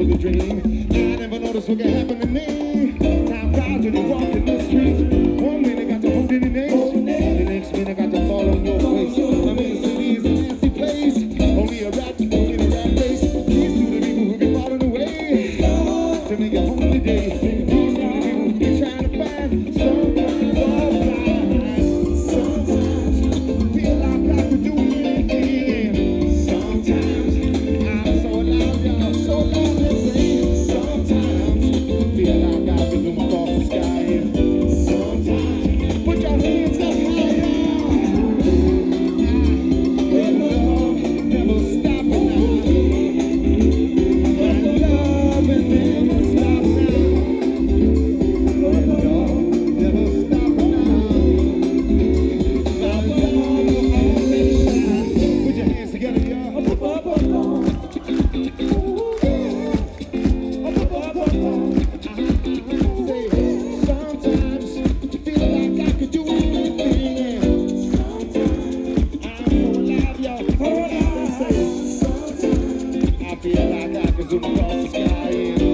the dream. I never noticed what could happen to me. Time flies when you walk in the streets. One minute got to hold it in the next minute got to fall on your face. I'm in the city is a nasty place. Only a rat can in a rat race. These to the people who be falling away to make a home today. These to the people who be trying to find. Sometimes I'll fly. Sometimes feel like I could do anything. Sometimes I'm so loud, y'all, so loud, let's say. Sometimes feel like I could zoom across the sky. Sometimes put your hands up higher. Well, love never stop now. My love will never stop now. Well, love never stop now. My love will always shine. Put your hands together, y'all. Sometimes feel like I could do anything. Sometimes I'm so alive, y'all. So alive. Sometimes I feel like I could zoom across the sky.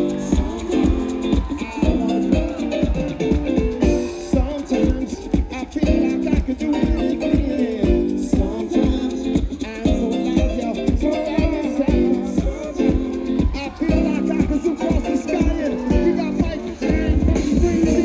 Sometimes I feel like I could do anything. Sometimes I'm so alive, y'all. So alive. Sometimes I feel like I could zoom across the sky. We got Mike and from Spring City.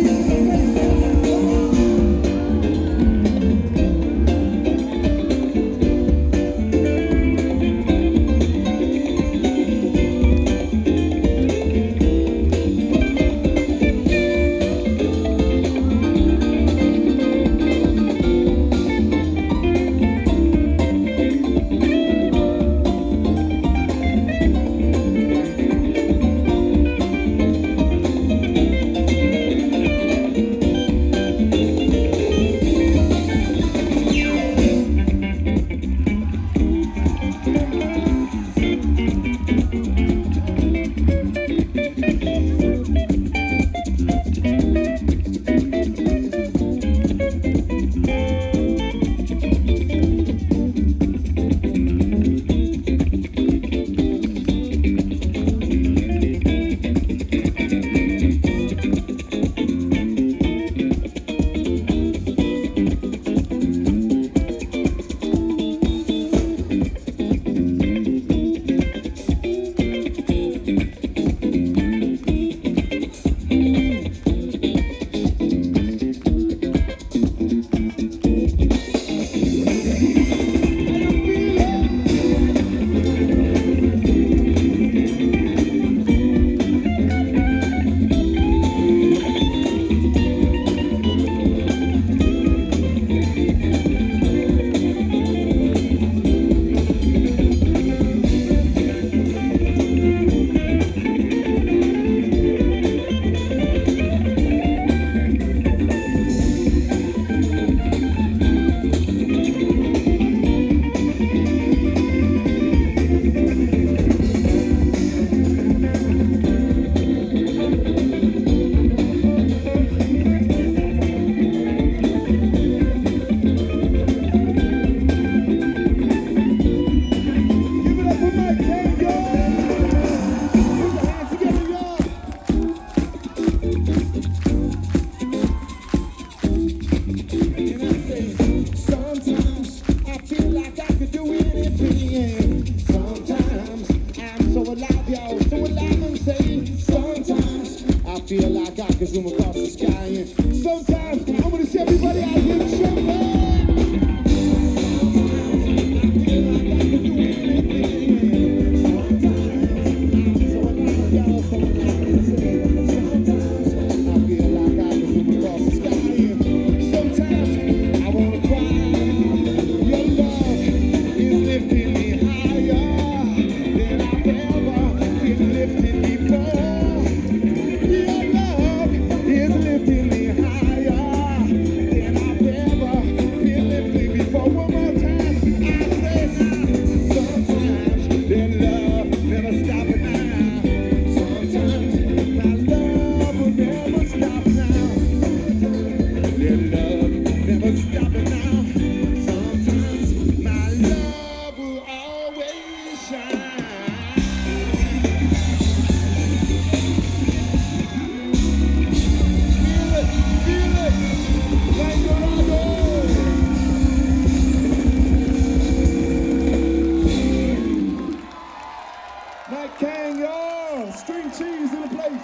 Feel like I could zoom across the sky, and sometimes I want to see everybody out here to champagne. and cheese in the place.